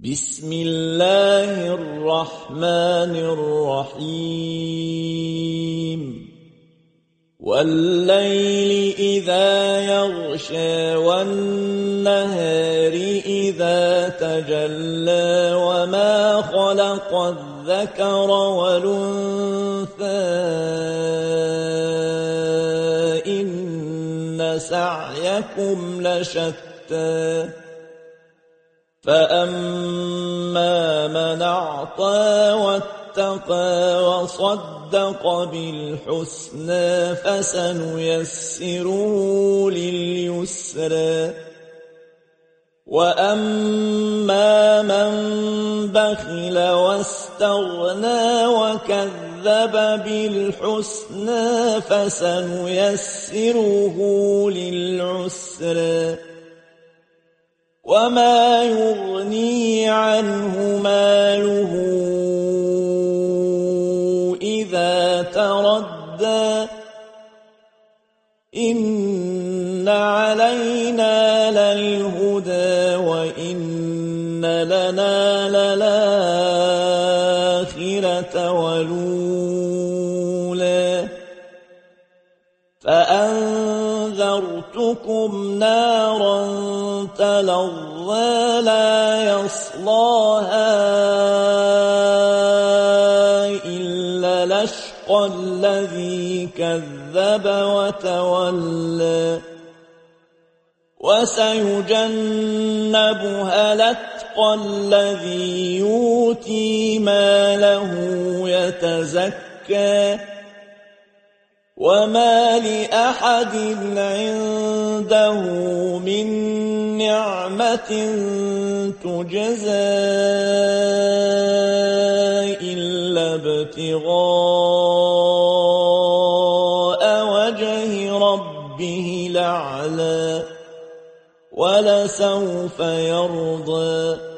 بسم الله الرحمن الرحيم والليل إذا يغشى والنهار إذا تجلى وما خلق الذكر والأنثى إن سعيكم لشتى فأما من أعطى واتقى وصدق بالحسنى فسنيسره لليسرى وأما من بخل واستغنى وكذب بالحسنى فسنيسره للعسرى وما يغني عنه ماله إذا تردى إن علينا للهدى وإن لنا للآخرة والأولى فأنذرتكم نارا تلظى لا يصلاها إلا الأشقى الذي كذب وتولى وسيجنبها الأتقى الذي يؤتي ماله يتزكى وما لأحد عنده من نعمة تجزى إلا ابتغاء وجه ربه الأعلى ولسوف يرضى